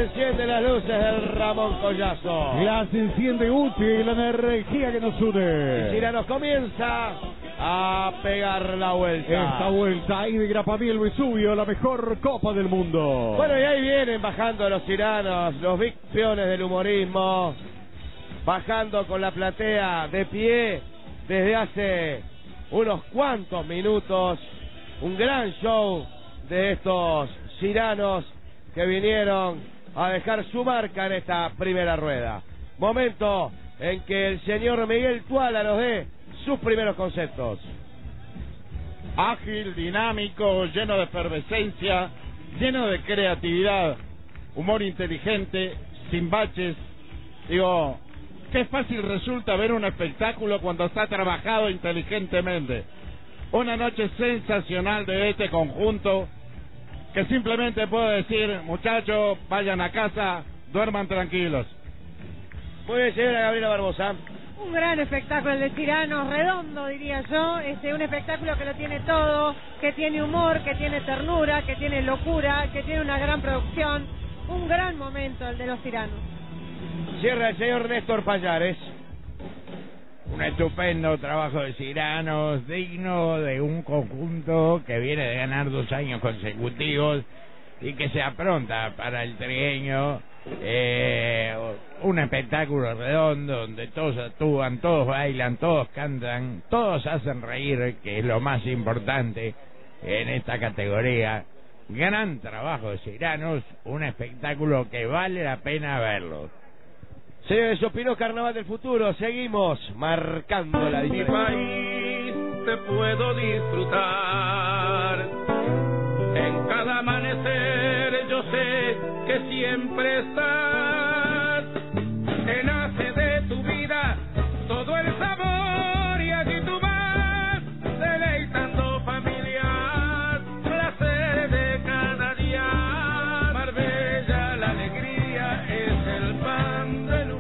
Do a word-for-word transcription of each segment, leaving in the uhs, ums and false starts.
enciende las luces del Ramón Collazo. Las enciende útil la energía que nos une. Y Ciranos comienza a pegar la vuelta. Esta vuelta ahí de Grapamiel Vesubio, la mejor copa del mundo. Bueno, y ahí vienen bajando los Ciranos, los big peones del humorismo, bajando con la platea de pie desde hace unos cuantos minutos. Un gran show de estos Ciranos que vinieron a dejar su marca en esta primera rueda. Momento en que el señor Miguel Tuala nos dé sus primeros conceptos. Ágil, dinámico, lleno de efervescencia, lleno de creatividad, humor inteligente, sin baches. Digo, qué fácil resulta ver un espectáculo cuando está trabajado inteligentemente. Una noche sensacional de este conjunto, que simplemente puedo decir, muchachos, vayan a casa, duerman tranquilos. Muy bien, señora Gabriela Barbosa. Un gran espectáculo el de Ciranos, redondo diría yo, este, un espectáculo que lo tiene todo, que tiene humor, que tiene ternura, que tiene locura, que tiene una gran producción, un gran momento el de los Ciranos. Cierra el señor Néstor Pallares. Un estupendo trabajo de Ciranos, digno de un conjunto que viene de ganar dos años consecutivos y que se apronta para el trigueño. Eh, un espectáculo redondo donde todos actúan, todos bailan, todos cantan, todos hacen reír, que es lo más importante en esta categoría. Gran trabajo de Ciranos, un espectáculo que vale la pena verlo. Señores, opinó Carnaval del Futuro. Seguimos marcando la diferencia. Mi país te puedo disfrutar. En cada amanecer yo sé que siempre estás. Que nace de tu vida todo el sabor y aquí tú vas deleitando familias. Placer de cada día. Marbella, la alegría es el pan del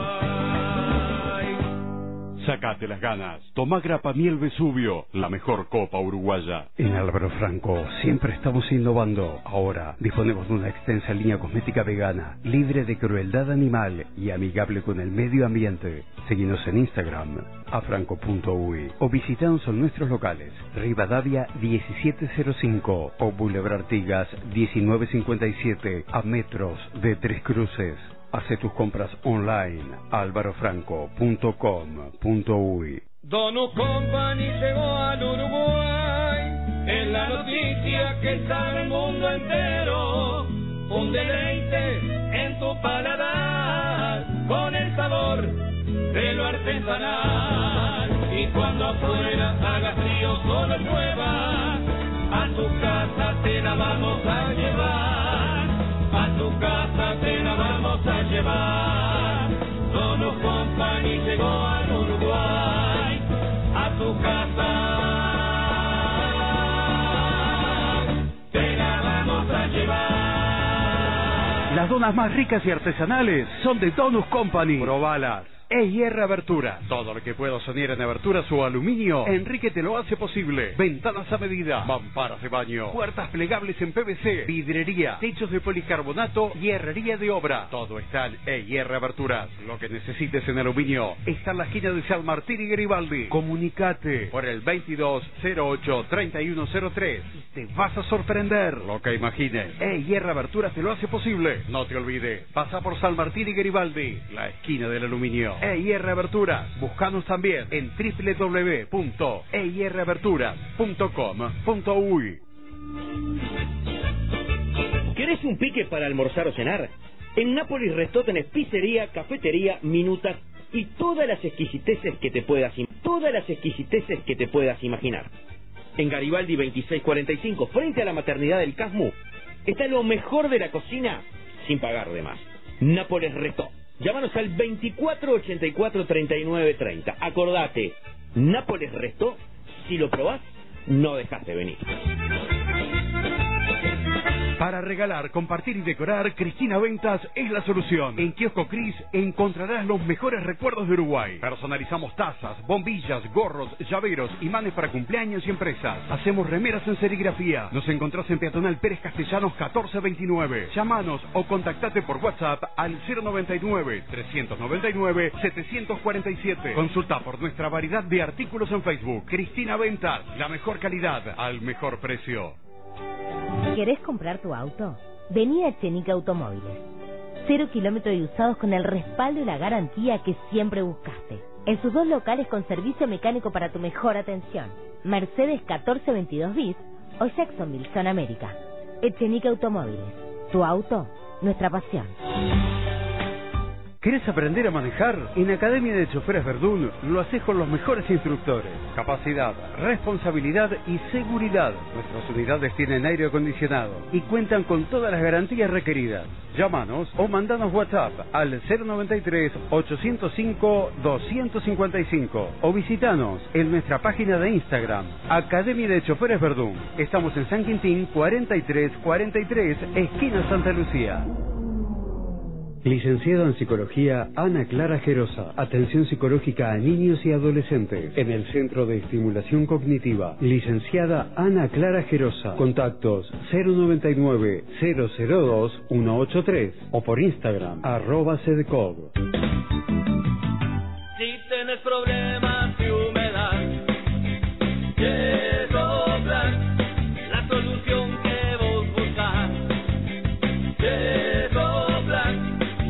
Uruguay. Sácate las ganas. Tomá Grapamiel Vesubio, la mejor copa uruguaya. En Álvaro Franco siempre estamos innovando. Ahora disponemos de una extensa línea cosmética vegana, libre de crueldad animal y amigable con el medio ambiente. Seguinos en Instagram, afranco punto uy, o visitanos en nuestros locales, Rivadavia diecisiete cero cinco o Boulevard Artigas diecinueve cincuenta y siete, a metros de Tres Cruces. Hace tus compras online, álvaro franco punto com punto uy. Donu Company llegó al Uruguay, es la noticia que sabe el mundo entero. Un deleite en tu paladar, con el sabor de lo artesanal. Y cuando afuera haga frío, solo llueva, a tu casa te la vamos a llevar. A tu casa te la vamos a llevar. Donu Company llegó al Uruguay, a tu casa te la vamos a llevar. Las donas más ricas y artesanales son de Donus Company. Probalas. E I R Abertura. Todo lo que puedo soñar en aberturas o aluminio, Enrique te lo hace posible. Ventanas a medida, mamparas de baño, puertas plegables en P V C, vidrería, techos de policarbonato y herrería de obra. Todo está en E I R Aberturas. Lo que necesites en aluminio está en la esquina de San Martín y Garibaldi. Comunicate por el veintidós cero ocho treinta y uno cero tres. Te vas a sorprender. Lo que imagines, E I R Aberturas te lo hace posible. No te olvides, pasa por San Martín y Garibaldi, la esquina del aluminio. E I R Aberturas. Búscanos también en doble u doble u doble u punto e i r aberturas punto com punto uy. ¿Querés un pique para almorzar o cenar? En Nápoles Restó tenés pizzería, cafetería, minutas y todas las exquisiteces que te puedas todas las exquisiteces que te puedas imaginar. En Garibaldi veintiséis cuarenta y cinco, frente a la maternidad del Casmu, está lo mejor de la cocina sin pagar de más. Nápoles Restó. Llámanos al veinticuatro ochenta y cuatro treinta y nueve treinta. Acordate, Nápoles Restó, si lo probás, no dejas de venir. Para regalar, compartir y decorar, Cristina Ventas es la solución. En Kiosco Cris encontrarás los mejores recuerdos de Uruguay. Personalizamos tazas, bombillas, gorros, llaveros, imanes para cumpleaños y empresas. Hacemos remeras en serigrafía. Nos encontrás en Peatonal Pérez Castellanos catorce veintinueve. Llámanos o contactate por WhatsApp al cero noventa y nueve, trescientos noventa y nueve, setecientos cuarenta y siete. Consulta por nuestra variedad de artículos en Facebook. Cristina Ventas, la mejor calidad al mejor precio. ¿Querés comprar tu auto? Vení a Echenique Automóviles. Cero kilómetros y usados con el respaldo y la garantía que siempre buscaste. En sus dos locales con servicio mecánico para tu mejor atención. Mercedes catorce veintidós bis o Jacksonville, Zona América. Echenique Automóviles. Tu auto, nuestra pasión. ¿Querés aprender a manejar? En Academia de Choferes Verdún lo haces con los mejores instructores. Capacidad, responsabilidad y seguridad. Nuestras unidades tienen aire acondicionado y cuentan con todas las garantías requeridas. Llámanos o mandanos WhatsApp al cero noventa y tres, ochocientos cinco, doscientos cincuenta y cinco o visitanos en nuestra página de Instagram, Academia de Choferes Verdún. Estamos en San Quintín cuarenta y tres cuarenta y tres, esquina Santa Lucía. Licenciada en Psicología, Ana Clara Gerosa. Atención psicológica a niños y adolescentes. En el Centro de Estimulación Cognitiva. Licenciada Ana Clara Gerosa. Contactos cero noventa y nueve, cero cero dos, ciento ochenta y tres o por Instagram, arroba sedcog. Si tienes problemas de humedad, Yesoplan, la solución que vos buscás. Yesoplan.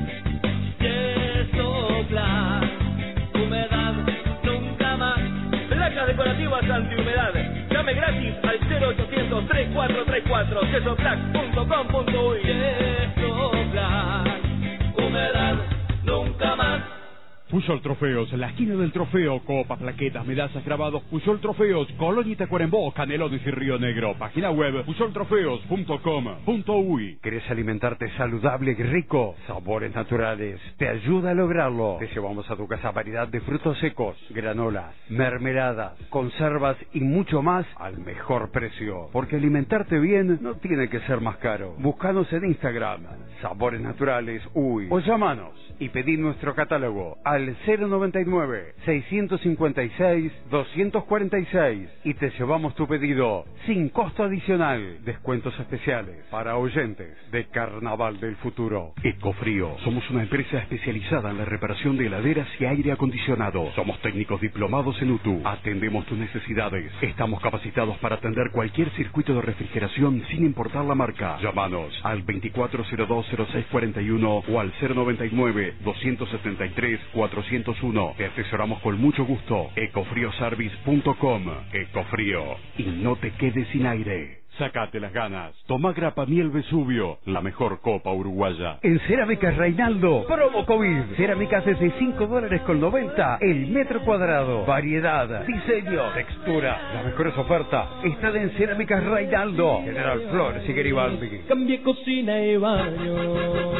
Decorativas antihumedad. Llame gratis al cero ochocientos, treinta y cuatro treinta y cuatro, yesoplac punto com punto uy. Yesoplac, humedad nunca más. Puyol Trofeos, la esquina del trofeo, copas, plaquetas, medallas, grabados. Puyol Trofeos, Colonia y Tacuarembó, Canelones y Río Negro. Página web puyol trofeos punto com punto uy. ¿Querés alimentarte saludable y rico? Sabores Naturales te ayuda a lograrlo. Te llevamos a tu casa variedad de frutos secos, granolas, mermeladas, conservas y mucho más al mejor precio. Porque alimentarte bien no tiene que ser más caro. Búscanos en Instagram, Sabores Naturales Uy, o llámanos y pedí nuestro catálogo al cero noventa y nueve, seiscientos cincuenta y seis, doscientos cuarenta y seis y te llevamos tu pedido sin costo adicional. Descuentos especiales para oyentes de Carnaval del Futuro. Ecofrío. Somos una empresa especializada en la reparación de heladeras y aire acondicionado. Somos técnicos diplomados en U T U. Atendemos tus necesidades. Estamos capacitados para atender cualquier circuito de refrigeración sin importar la marca. Llámanos al veinticuatro cero dos, cero seis cuarenta y uno o al cero noventa y nueve, doscientos setenta y tres, cuatrocientos uno. Te asesoramos con mucho gusto. ecofrioservice punto com. Ecofrío. Y no te quedes sin aire. Sacate las ganas. Toma Grapa Miel Vesubio, la mejor copa uruguaya. En Cerámicas Reinaldo, promo COVID. Cerámicas desde cinco dólares con noventa el metro cuadrado. Variedad, diseño, textura. Las mejores ofertas están en Cerámicas Reinaldo. General Flores y Garibaldi. Cambie cocina y baño.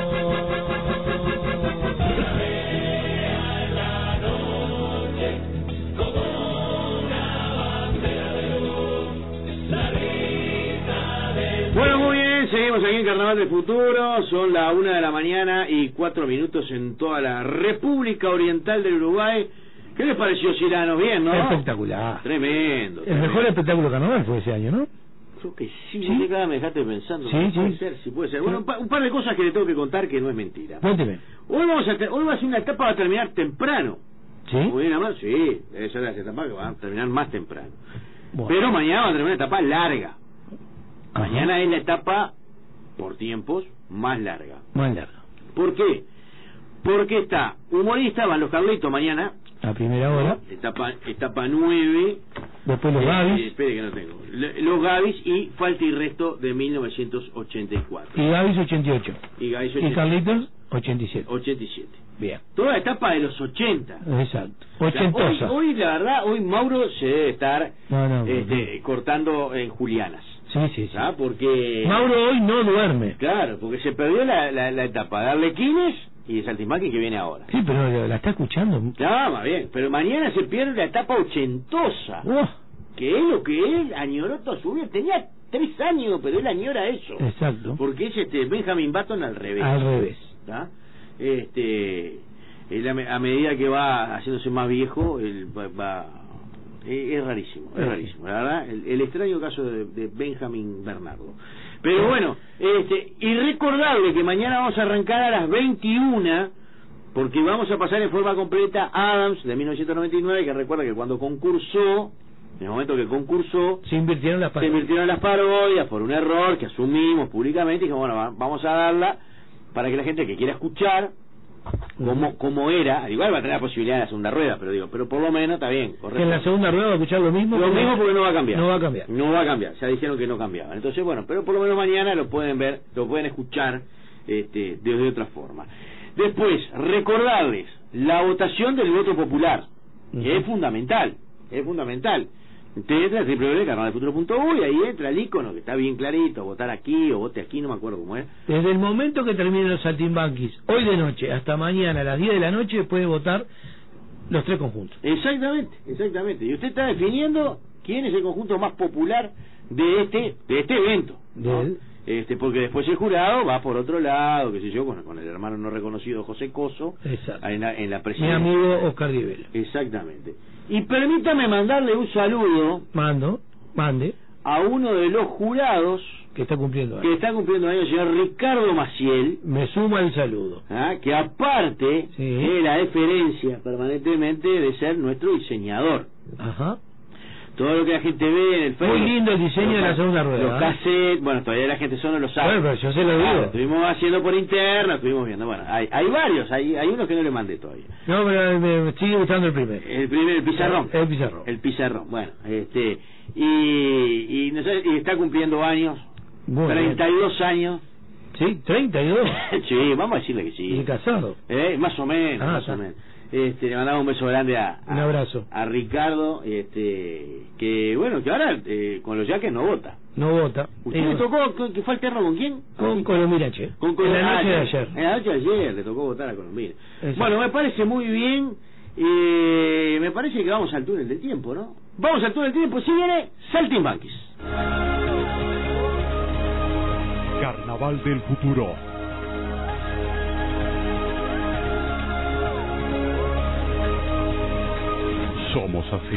Bueno, muy bien, seguimos aquí en Carnaval del Futuro, son las una de la mañana y cuatro minutos en toda la República Oriental del Uruguay. ¿Qué les pareció, Cirano? Bien, ¿no? Espectacular. Tremendo. El tremendo. mejor espectáculo carnaval fue ese año, ¿no? Creo que sí, ¿Sí? Cada me dejaste pensando. Sí, no sí. puede ser, sí puede ser. Bueno, un, pa un par de cosas que le tengo que contar que no es mentira. Cuénteme. Hoy vamos a, hoy va a ser una etapa que va a terminar temprano. ¿Sí? Muy bien, amor. Sí, debe ser la etapa que va a terminar más temprano. Bueno. Pero mañana va a terminar una etapa larga. Ajá. Mañana es la etapa, por tiempos, más larga. Más larga. ¿Por qué? Porque está humorista, van los Carlitos mañana. A primera hora. Etapa, etapa nueve. Después los eh, Gavis. Eh, espere que no tengo. Le, los Gavis y Falta y Resto de mil novecientos ochenta y cuatro. Y Gavis ochenta y ocho. Y Gavis ochenta y siete. Y Carlitos ochenta y siete. ochenta y siete. Bien. Toda la etapa de los ochenta. Exacto. Ochentosa. Ochentosa. Hoy, hoy, la verdad, hoy Mauro se debe estar no, no, este, no. cortando en Julianas. Sí, sí, sí. ¿Ah? Porque... Mauro hoy no duerme. Claro, porque se perdió la, la, la etapa de Arlequines y de Saltimbanqui que viene ahora. Sí, pero la, la está escuchando. No, más bien. Pero mañana se pierde la etapa ochentosa. Oh. Que es lo que él añoró toda su vida. Tenía tres años, pero él añora eso. Exacto. Porque es este Benjamin Button al revés. Al revés. ¿Tá? Este, él a, me- a medida que va haciéndose más viejo, él va... va- es, es rarísimo, es rarísimo, la verdad, el, el extraño caso de, de Benjamin Bernardo. Pero bueno, este, y recordarle que mañana vamos a arrancar a las veintiuna, porque vamos a pasar en forma completa Adams de mil novecientos noventa y nueve, que recuerda que cuando concursó, en el momento que concursó, Se invirtieron las se parodias. invirtieron las parodias por un error que asumimos públicamente y dijimos, bueno, va- vamos a darla para que la gente que quiera escuchar cómo, cómo era, igual va a tener la posibilidad de la segunda rueda, pero digo, pero por lo menos está bien, Que correcto. en la segunda rueda va a escuchar lo mismo. Lo pero- mismo porque no va a cambiar. No va a cambiar. No va a cambiar. Ya dijeron que no cambiaban. Entonces, bueno, pero por lo menos mañana lo pueden ver, lo pueden escuchar este, de, de otra forma. Después, recordarles la votación del voto popular, que es fundamental, es fundamental. Usted entra a doble u doble u doble punto carnaval del futuro punto u y ahí entra el icono que está bien clarito, votar aquí o vote aquí, no me acuerdo cómo es. Desde el momento que terminen los saltimbanquis, hoy de noche hasta mañana a las diez de la noche, puede votar los tres conjuntos. Exactamente, exactamente. Y usted está definiendo quién es el conjunto más popular de este de este evento, ¿no? Del- Este, porque después el jurado va por otro lado, qué sé yo, con, con el hermano no reconocido José Coso Exacto. en la, en la Mi presidencia. amigo Oscar Divelo. Exactamente. Y permítame mandarle un saludo Mando, mande, a uno de los jurados que está cumpliendo que años. está cumpliendo años, el señor Ricardo Maciel, Me suma el saludo. ¿ah? que aparte Sí. de la deferencia permanentemente de ser nuestro diseñador. Ajá. Todo lo que la gente ve en el Facebook. Muy lindo el diseño los de la ca- segunda rueda, Los ¿eh? cassettes, bueno, todavía la gente solo lo sabe. Bueno, pero yo se lo Claro, digo. estuvimos haciendo por interna, estuvimos viendo. Bueno, hay, hay varios, hay, hay unos que no le mandé todavía. No, pero me, me sigue gustando el primero. El primer, el pizarrón. El pizarrón. El pizarrón, bueno, este. Y, y, no sé, y está cumpliendo años, Muy treinta y dos años. Sí, treinta y dos. Sí, vamos a decirle que ¿Y sí. casado? Eh, más o menos, Ah, más está. o menos. Este, le mandamos un beso grande a, a- Un abrazo. a Ricardo, este, que bueno, que ahora eh, con los yaques no vota. No vota. ¿Usted Eh, le tocó, con- que fue alterno con quién? Con Colomirache. Con En la noche de ah, ayer. En la noche de ayer le tocó votar a Colombia. Exacto. Bueno, me parece muy bien. Eh, me parece que vamos al túnel del tiempo, ¿no? Vamos al túnel del tiempo. Si viene Saltimbanquis. Carnaval del futuro. Somos así.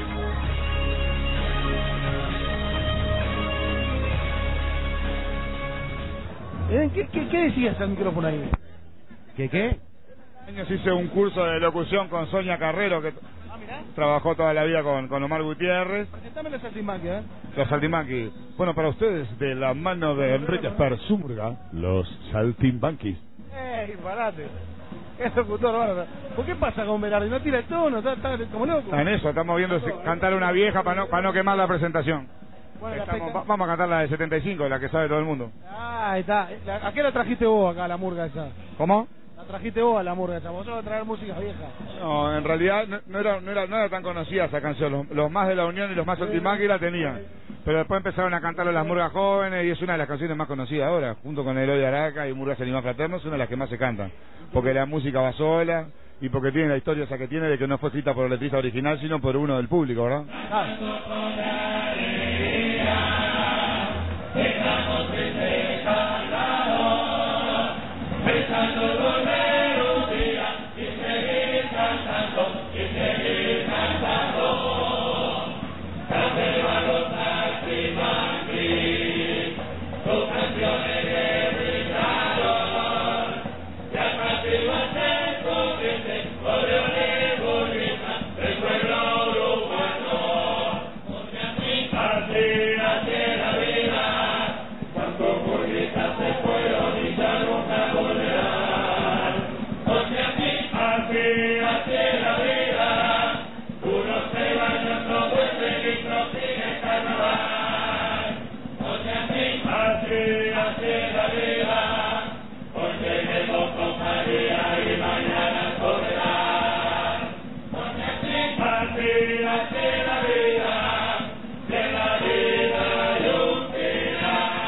¿Eh? ¿Qué, qué, qué decías al micrófono ahí? ¿Qué qué? Años hice un curso de locución con Sonia Carrero, que Ah, mirá. trabajó toda la vida con, con Omar Gutiérrez. Presentame los saltimbanquis, ¿eh? Los saltimbanquis. Bueno, para ustedes, de la mano de Enrique Perzurga, los saltimbanquis. ¡Ey, parate! Es locutor, bárbaro. ¿Por qué pasa con Berardi? No tira el tono, está, está como loco. En eso, estamos viendo si- cantar una vieja para no, para no quemar la presentación. Bueno, la Estamos- fecha- va- vamos a cantar la de setenta y cinco, la que sabe todo el mundo. Ah, ahí está. La- ¿A qué la trajiste vos acá, la murga esa? ¿Cómo? La trajiste vos a la murga esa. Vos vas a traer música vieja. No, en realidad no, no era, no, era, no era tan conocida esa canción. Los, los más de la Unión y los más saltimbanquis la tenían. Pero después empezaron a cantarlo las murgas jóvenes y es una de las canciones más conocidas ahora. Junto con Eloy de Araca y Murgas Animal Fraterno es una de las que más se cantan. Porque la música va sola y porque tiene la historia esa que tiene de que no fue escrita por el letrista original sino por uno del público, ¿verdad?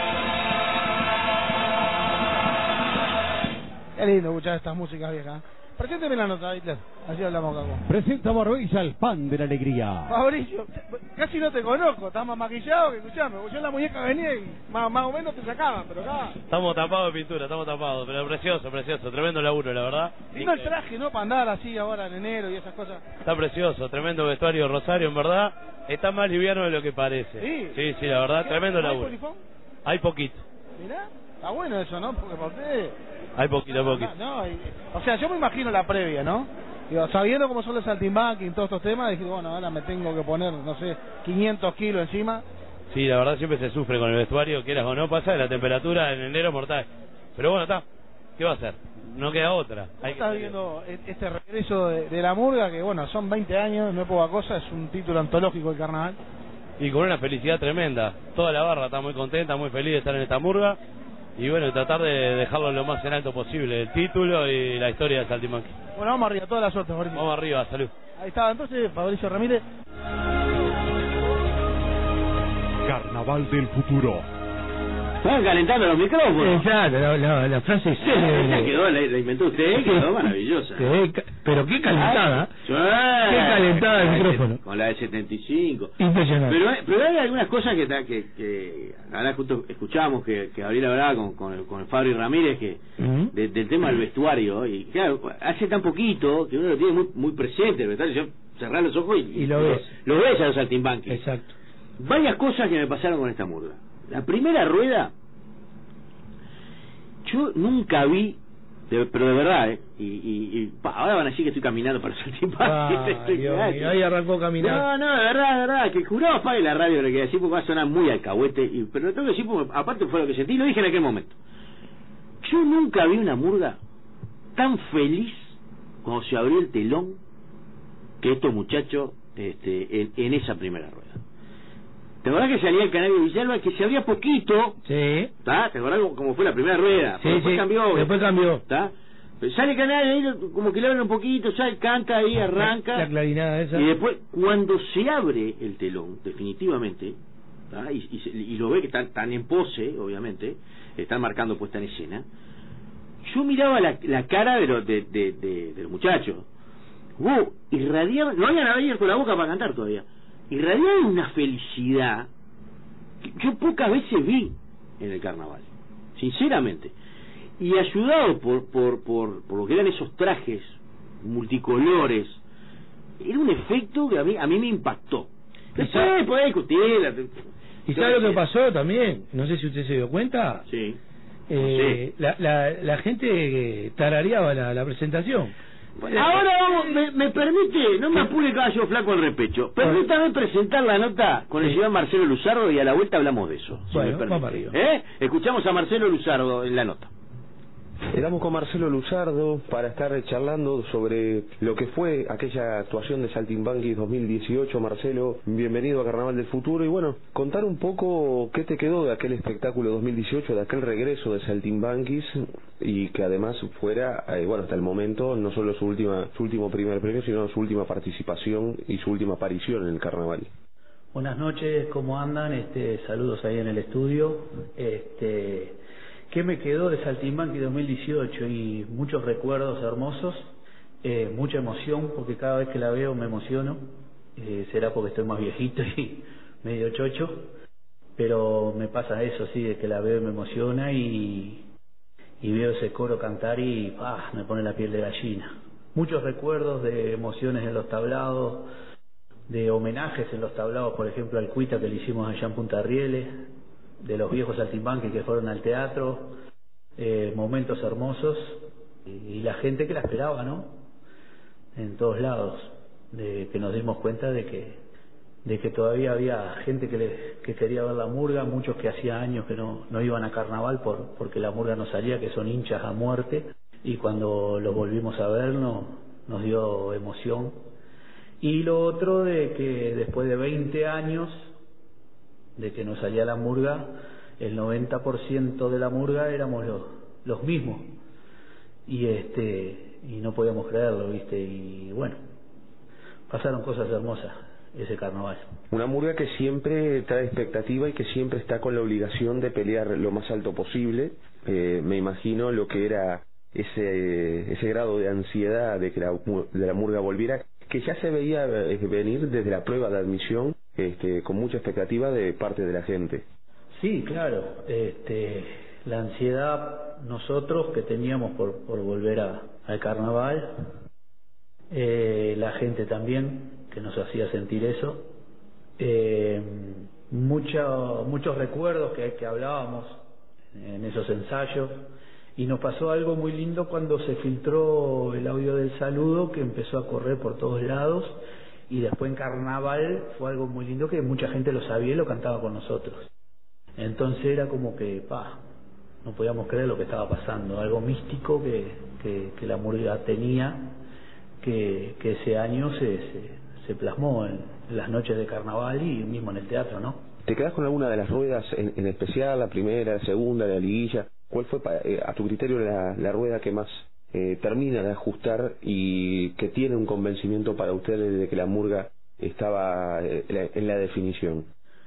Qué lindo escuchar estas músicas viejas. Presénteme la nota, Hitler. Así hablamos acá. Presenta Barbella, el pan de la alegría. Fabricio, casi no te conozco, estás más maquillado que escuchame. Yo en la muñeca venía y más, más o menos te sacaban, pero acá... Estamos tapados de pintura, estamos tapados, pero precioso, precioso, tremendo laburo, la verdad. Y no el traje, ¿no? Para andar así ahora en enero y esas cosas. Está precioso, tremendo vestuario Rosario, en verdad. Está más liviano de lo que parece. Sí. Sí, sí, la verdad, tremendo ¿Hay laburo. polifón? Hay poquito. Mirá, está bueno eso, ¿no? Porque para ustedes... Hay poquito, poquito. No, no, y- o sea, yo me imagino la previa, ¿no? Digo, sabiendo cómo son los saltimbanquis y todos estos temas, dije, bueno, ahora me tengo que poner, no sé, quinientos kilos encima. Sí, la verdad siempre se sufre con el vestuario, quieras o no, pasa de la temperatura en enero mortal. Pero bueno, está. ¿Qué va a hacer? No queda otra. ¿Cómo Hay que estás salir. viendo e- este regreso de, de la murga? Que bueno, son veinte años, no es poca cosa, es un título antológico del carnaval. Y con una felicidad tremenda. Toda la barra está muy contenta, muy feliz de estar en esta murga. Y bueno, tratar de dejarlo lo más en alto posible, el título y la historia de Saltimbanqui. Bueno, vamos arriba, toda la suerte, Fabricio. Vamos arriba, salud. Ahí estaba entonces Fabricio Ramírez. Carnaval del futuro. Estaban calentando los micrófonos. Exacto, la, la, la frase es Esa quedó, la, la inventó usted, quedó maravillosa. Quedé ca- pero qué calentada. Sí. Qué calentada el Con la de- micrófono. Con la de setenta y cinco. Impresionante. Pero, hay- pero hay algunas cosas que, ta- que, que ahora justo escuchamos que, que Gabriel hablaba con, con, el, con el Fabri Ramírez que Ujú. de- del tema del vestuario. Y claro, hace tan poquito que uno lo tiene muy, muy presente el vestuario. Yo cerrar los ojos y, Y lo ves. Lo ves a los saltimbanquis. Exacto. Varias cosas que me pasaron con esta murga. La primera rueda, yo nunca vi, de- pero de verdad, ¿eh? y, y, y pa, ahora van a decir que estoy caminando para el saltimbanquis. Ay, estoy Dios cagado. mío, ahí arrancó a caminar. No, no, de verdad, de verdad, que juraba apague la radio, lo que decir porque va a sonar muy alcahuete, y, pero lo tengo que decir porque aparte fue lo que sentí, lo dije en aquel momento. Yo nunca vi una murga tan feliz cuando se abrió el telón que estos muchachos este, en, en esa primera rueda. ¿Te acordás que salía el Canario Villalba que se abría poquito? Sí. ¿Tá? ¿Te acordás cómo- cómo fue la primera rueda? Sí, después sí. cambió. Después cambió. ¿Tá? Pero sale el Canario ahí, como que le abren un poquito, sale, canta ahí, arranca. La clarinada esa. Y después, cuando se abre el telón, definitivamente, ¿tá? y, y, se- y lo ve que están, están en pose, obviamente, están marcando puesta en escena, yo miraba la, la cara de los, de, de, de, de los muchachos. Wow, irradiaban, no habían abierto la boca para cantar todavía, irradiaban una felicidad que yo pocas veces vi en el carnaval, sinceramente. Y ayudado por, por, por, por lo que eran esos trajes multicolores, era un efecto que a mí, a mí me impactó. Después podés discutir. la- ¿Y sabe lo que pasó también? No sé si usted se dio cuenta. Sí. Eh, la, la, la gente tarareaba la, la presentación. Ahora vamos, me, me permite, no me apure caballo flaco el repecho, permítame presentar la nota con el Sí. señor Marcelo Luzardo y a la vuelta hablamos de eso. si Bueno, me permite. vamos arriba. ¿Eh? Escuchamos a Marcelo Luzardo en la nota. Estamos con Marcelo Luzardo para estar charlando sobre lo que fue aquella actuación de Saltimbanquis dos mil dieciocho. Marcelo, bienvenido a Carnaval del Futuro y bueno, contar un poco qué te quedó de aquel espectáculo dos mil dieciocho, de aquel regreso de Saltimbanquis y que además fuera, eh, bueno, hasta el momento no solo su última, su último primer premio, sino su última participación y su última aparición en el Carnaval. Buenas noches, ¿cómo andan? Este, saludos ahí en el estudio. Este, ¿qué me quedó de Saltimbanqui dos mil dieciocho? Y muchos recuerdos hermosos, eh, mucha emoción, porque cada vez que la veo me emociono. Eh, será porque estoy más viejito y medio chocho, pero me pasa eso, sí, de que la veo y me emociona y, y veo ese coro cantar y ¡ah!, me pone la piel de gallina. Muchos recuerdos de emociones en los tablados, de homenajes en los tablados, por ejemplo al Cuita que le hicimos allá en Punta Rieles, de los viejos saltimbanquis que fueron al teatro, eh, momentos hermosos y, y la gente que la esperaba, ¿no? En todos lados, de que nos dimos cuenta de que de que todavía había gente que le, que quería ver la murga, muchos que hacía años que no, no iban a carnaval por, porque la murga no salía, que son hinchas a muerte, y cuando los volvimos a ver no, nos dio emoción. Y lo otro de que después de veinte años de que nos salía la murga, el noventa por ciento de la murga éramos los, los mismos y este y no podíamos creerlo, viste, y bueno, pasaron cosas hermosas ese carnaval. Una murga que siempre trae expectativa y que siempre está con la obligación de pelear lo más alto posible. Eh, me imagino lo que era ese ese grado de ansiedad de que la, de la murga volviera, que ya se veía venir desde la prueba de admisión, este, con mucha expectativa de parte de la gente. Sí, claro, este, la ansiedad nosotros que teníamos por, por volver a, al carnaval, eh, la gente también que nos hacía sentir eso, eh, mucho, muchos recuerdos que, que hablábamos en esos ensayos, y nos pasó algo muy lindo cuando se filtró el audio del saludo, que empezó a correr por todos lados, y después en carnaval fue algo muy lindo que mucha gente lo sabía y lo cantaba con nosotros. Entonces era como que, pa, no podíamos creer lo que estaba pasando, algo místico que, que, que la murga tenía, que, que ese año se, se, se plasmó en, en las noches de carnaval y mismo en el teatro, ¿no? ¿Te quedás con alguna de las ruedas en, en especial, la primera, la segunda, la liguilla? ¿Cuál fue, eh, a tu criterio, la, la rueda que más eh, termina de ajustar y que tiene un convencimiento para ustedes de que la murga estaba eh, en la definición?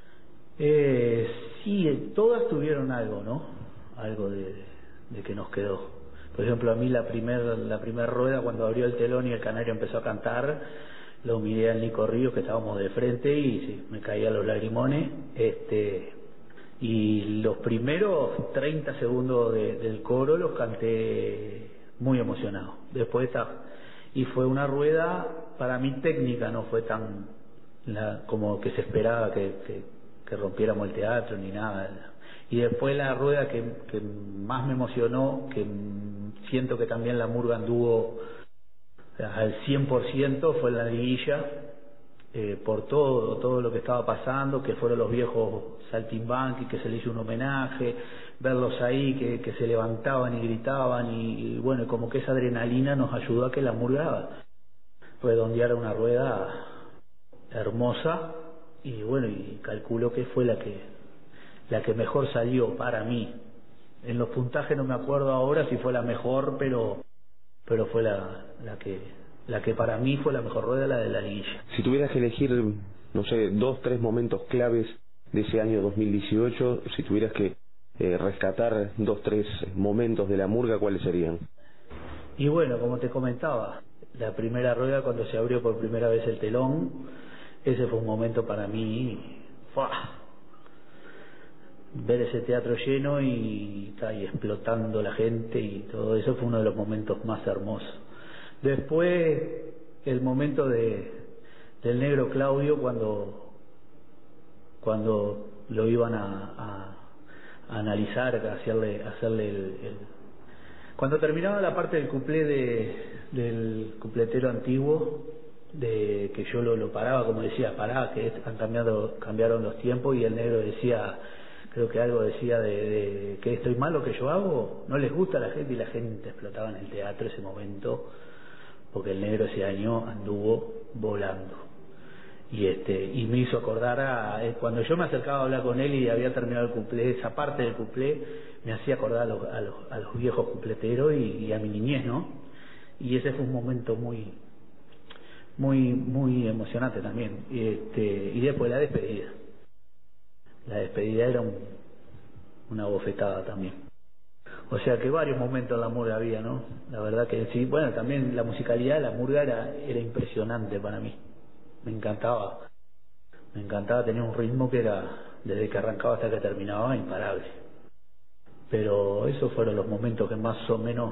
Eh, sí, todas tuvieron algo, ¿no? Algo de, de que nos quedó. Por ejemplo, a mí la primer, la primer rueda, cuando abrió el telón y el canario empezó a cantar, lo miré al Nico Ríos, que estábamos de frente, y sí, me caían los lagrimones. Este, y los primeros treinta segundos de, del coro los canté muy emocionado. Después está, y fue una rueda, para mí técnica, no fue tan la, como que se esperaba que, que, que rompiéramos el teatro ni nada. Y después la rueda que, que más me emocionó, que siento que también la murga anduvo al cien por ciento, fue en la liguilla, eh, por todo, todo lo que estaba pasando, que fueron los viejos saltimbanquis, que se le hizo un homenaje, verlos ahí, que, que se levantaban y gritaban, y, y bueno, como que esa adrenalina nos ayudó a que la murga redondeara una rueda hermosa, y bueno, y calculo que fue la que la que mejor salió para mí. En los puntajes no me acuerdo ahora si fue la mejor, pero pero fue la, la que la que para mí fue la mejor rueda, la de la liguilla. Si tuvieras que elegir, no sé, dos, tres momentos claves de ese año dos mil dieciocho, si tuvieras que eh, rescatar dos, tres momentos de la murga, ¿cuáles serían? Y bueno, como te comentaba, la primera rueda cuando se abrió por primera vez el telón, ese fue un momento para mí, ¡fua! Ver ese teatro lleno y, y explotando la gente y todo eso fue uno de los momentos más hermosos. Después el momento de del negro Claudio cuando cuando lo iban a, a, a analizar, a hacerle hacerle el, el cuando terminaba la parte del cuplé de del cupletero antiguo, de que yo lo, lo paraba, como decía, pará, que han cambiado cambiaron los tiempos, y el negro decía, creo que algo decía de, de que estoy mal lo que yo hago, no les gusta a la gente, y la gente explotaba en el teatro ese momento, porque el negro ese año anduvo volando. Y este y me hizo acordar a cuando yo me acercaba a hablar con él y había terminado el cuplé, esa parte del cuplé me hacía acordar a los, a los, a los viejos cupleteros y, y a mi niñez, ¿no? Y ese fue un momento muy muy muy emocionante también. Y este y después la despedida. La despedida era un, una bofetada también. O sea que varios momentos en la murga había, ¿no? La verdad que sí. Bueno, también la musicalidad de la murga era, era impresionante para mí. Me encantaba. Me encantaba, tenía un ritmo que era, desde que arrancaba hasta que terminaba, imparable. Pero esos fueron los momentos que más o menos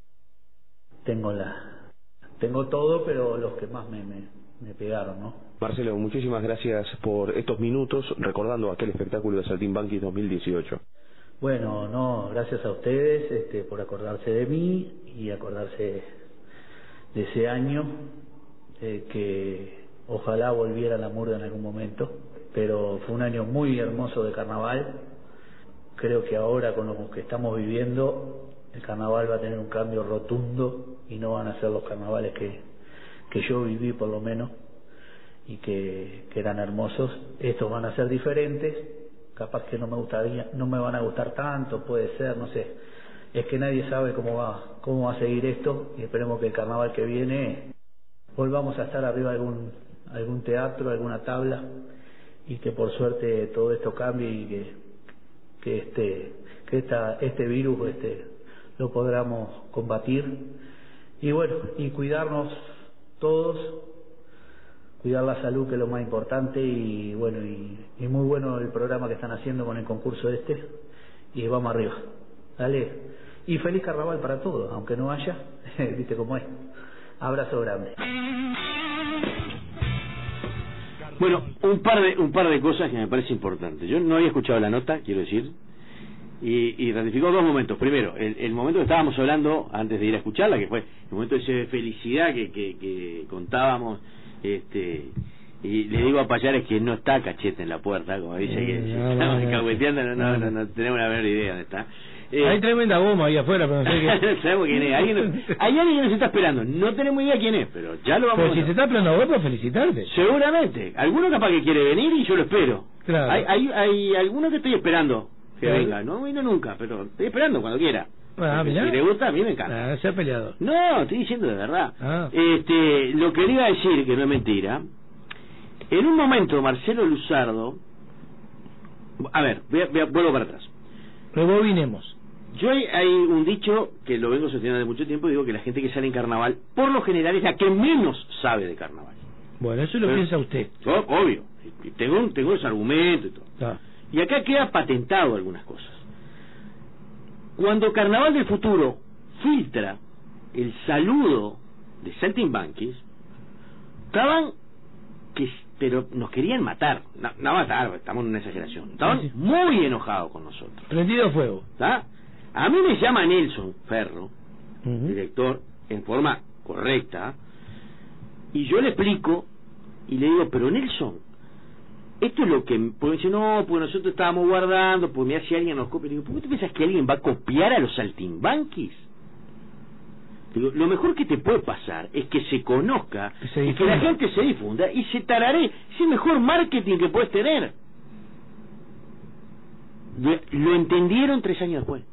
tengo la... Tengo todo, pero los que más me, me, me pegaron, ¿no? Marcelo, muchísimas gracias por estos minutos recordando aquel espectáculo de Saltimbanquis dos mil dieciocho. Bueno, no, gracias a ustedes este, por acordarse de mí y acordarse de ese año, eh, que ojalá volviera la murga en algún momento, pero fue un año muy hermoso de carnaval. Creo que ahora con lo que estamos viviendo, el carnaval va a tener un cambio rotundo y no van a ser los carnavales que, que yo viví por lo menos y que, que eran hermosos. Estos van a ser diferentes, capaz que no me gustaría, no me van a gustar tanto, puede ser, no sé. Es que nadie sabe cómo va, cómo va a seguir esto, y esperemos que el carnaval que viene volvamos a estar arriba de algún, algún teatro, alguna tabla, y que por suerte todo esto cambie y que, que este, que esta, este virus este, lo podamos combatir. Y bueno, y cuidarnos todos, cuidar la salud, que es lo más importante. Y bueno, y, y muy bueno el programa que están haciendo con el concurso este. Y vamos arriba, dale. Y feliz carnaval para todos, aunque no haya, viste cómo es. Abrazo grande. Bueno, un par de un par de cosas que me parece importante. Yo no había escuchado la nota, quiero decir, y, y ratificó dos momentos. Primero, el, el momento que estábamos hablando antes de ir a escucharla, que fue el momento de felicidad que, que, que contábamos, este y le digo a Payares que no está Cachete en la puerta, como dice que no, estamos no, no, cahueteando, no, no, no, no tenemos la menor idea dónde está. Eh, hay tremenda goma ahí afuera, pero no sé qué. Sabemos quién es. Alguien, hay alguien que nos está esperando. No tenemos idea quién es, pero ya lo vamos pero a si se está esperando a vos, para felicitarte. Seguramente. Alguno capaz que quiere venir y yo lo espero. Claro. Hay, hay, hay alguno que estoy esperando que Claro. venga. No vino nunca, pero estoy esperando cuando quiera. Ah, si le gusta, a mí me encanta. Ah, se ha peleado. No, estoy diciendo de verdad. Ah. Este, lo que le iba a decir, que no es mentira, en un momento Marcelo Luzardo, a ver, voy a, voy a, vuelvo para atrás. Rebobinemos. Yo hay, hay un dicho que lo vengo sosteniendo de mucho tiempo, y digo que la gente que sale en carnaval, por lo general, es la que menos sabe de carnaval. Bueno, eso lo Pero, piensa usted. Yo, obvio, y tengo, tengo ese argumento y todo. Ah. Y acá queda patentado algunas cosas. Cuando Carnaval del Futuro filtra el saludo de Saltimbanquis, estaban que pero nos querían matar, no, no matar, estamos en una exageración, estaban Sí, sí. muy enojados con nosotros. Prendido fuego. ¿Tá? A mí me llama Nelson Ferro, Ujú. director, en forma correcta, y yo le explico y le digo, pero Nelson, esto es lo que... Porque me dice, no, pues nosotros estábamos guardando, pues mira si alguien nos copia. Le digo, ¿por qué tú piensas que alguien va a copiar a los Saltimbanquis? Digo, lo mejor que te puede pasar es que se conozca, Que se y que la gente se difunda y se tarare. Es el mejor marketing que puedes tener. Lo, lo entendieron tres años después.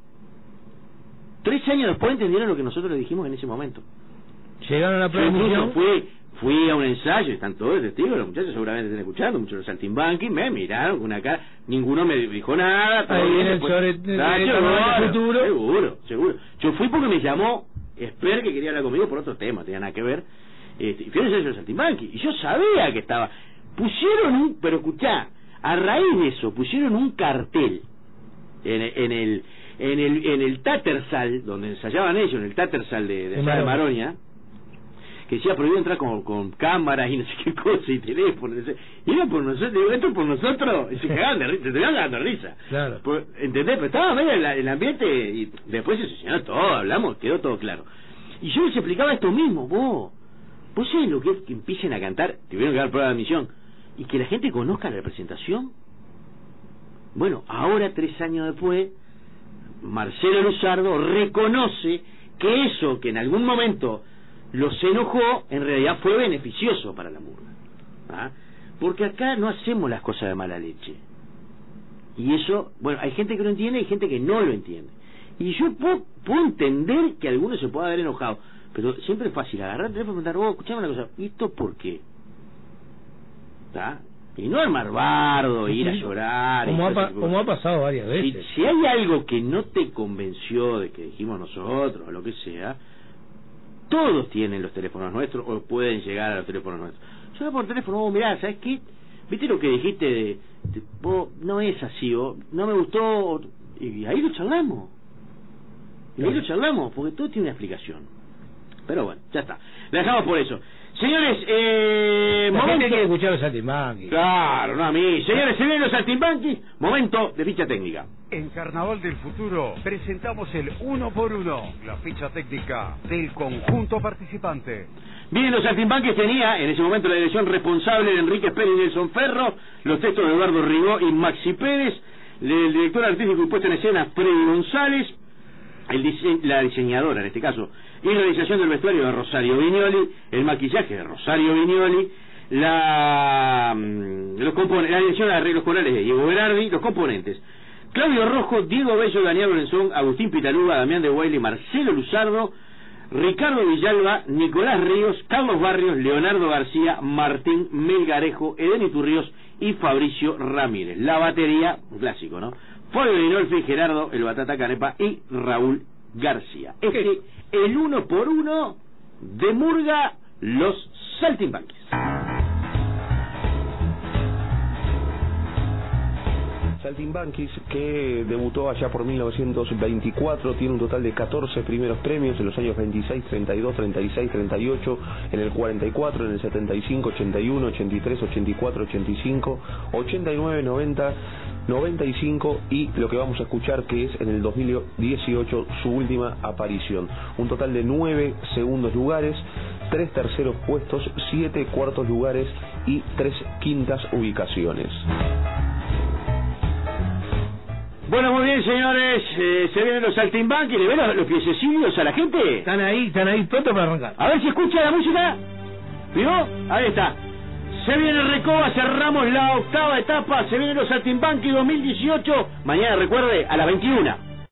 Tres años después entendieron lo que nosotros le dijimos en ese momento. Llegaron a la Yo incluso producción. fui, fui a un ensayo, están todos testigos, los muchachos seguramente están escuchando, muchos de los Saltimbanquis me miraron con una cara, ninguno me dijo nada. todo Ahí bien, viene el después- sobre- Ah, el seguro, Carnaval del Futuro. Seguro, seguro. Yo fui porque me llamó Esper, que quería hablar conmigo por otro tema, no tenía nada que ver. Este, y fui a un ensayo de los Saltimbanquis, y yo sabía que estaba. Pusieron un, pero escuchá, a raíz de eso, pusieron un cartel en, en el en el en el Tattersall, donde ensayaban ellos, en el Tattersall de, de, De allá de Maroña. Maroña, que decía prohibido entrar con, con cámaras y no sé qué cosa y teléfono, no sé. Y era por nosotros, digo, esto es por nosotros, y se cagaban de risa, se terminaban cagando de risa. Claro. Por- ¿Entendés? Pero estaba medio el, el ambiente y después se solucionó todo, hablamos, quedó todo claro. Y yo les explicaba esto mismo, vos, vos sabés lo que es que empiecen a cantar, tuvieron que dar prueba de admisión, y que la gente conozca la representación. Bueno, ahora tres años después, Marcelo Luzardo reconoce que eso que en algún momento los enojó, en realidad fue beneficioso para la murga. ¿Ah? Porque acá no hacemos las cosas de mala leche. Y eso, bueno, hay gente que lo entiende y hay gente que no lo entiende. Y yo puedo, puedo entender que alguno se pueda haber enojado, pero siempre es fácil agarrar el teléfono y preguntar, oh, escuchame una cosa, ¿y esto por qué? ¿Está? Y no armar bardo, ir a llorar. y Como ha, todo pa- ese tipo. como ha pasado varias Si, veces. si hay algo que no te convenció de que dijimos nosotros o lo que sea, todos tienen los teléfonos nuestros o pueden llegar a los teléfonos nuestros. Yo por teléfono, vos mirá, ¿sabes qué? ¿Viste lo que dijiste de, de vos, no es así, o no me gustó? Y ahí lo charlamos. Y ahí lo charlamos, porque todo tiene una explicación. Pero bueno, ya está. La dejamos por eso. Señores, eh... La gente momento... quiere escuchar los Saltimbanquis. Claro, no a mí. Señores, se vienen los Saltimbanquis. Momento de ficha técnica. En Carnaval del Futuro presentamos el uno por uno, la ficha técnica del conjunto participante. Bien, los Saltimbanquis tenía en ese momento la dirección responsable de Enrique Pérez y Nelson Ferro, los textos de Eduardo Rigó y Maxi Pérez, el director artístico y puesto en escena Freddy González, el dise- la diseñadora en este caso, y la realización del vestuario de Rosario Viñoli, el maquillaje de Rosario Viñoli, la, mm, los compone- la dirección de arreglos corales de Diego Berardi, los componentes: Claudio Rojo, Diego Bello, Daniel Lorenzón, Agustín Pitaluga, Damián de Guayle, Marcelo Luzardo, Ricardo Villalba, Nicolás Ríos, Carlos Barrios, Leonardo García, Martín Melgarejo, Eden Iturrios y Fabricio Ramírez. La batería, un clásico, ¿no? Fabio Dinolfi, Gerardo, el Batata Canepa y Raúl García. Este, el uno por uno de Murga, los Saltimbanquis. Saltimbanquis, que debutó allá por mil novecientos veinticuatro, tiene un total de catorce primeros premios en los años veintiséis, treinta y dos, treinta y seis, treinta y ocho, en el cuarenta y cuatro, en el setenta y cinco, ochenta y uno, ochenta y tres, ochenta y cuatro, ochenta y cinco, ochenta y nueve, noventa, noventa y cinco y lo que vamos a escuchar que es en el dos mil dieciocho su última aparición. Un total de nueve segundos lugares, tres terceros puestos, siete cuartos lugares y tres quintas ubicaciones. Bueno, muy bien, señores, eh, se vienen los Saltimbanquis, ¿le ven los, los piececillos a la gente? Están ahí, están ahí, pronto para arrancar. A ver si escucha la música. ¿Vio? Ahí está. Se viene Recoba, cerramos la octava etapa, se vienen los Saltimbanquis dos mil dieciocho. Mañana, recuerde, a las veintiuna.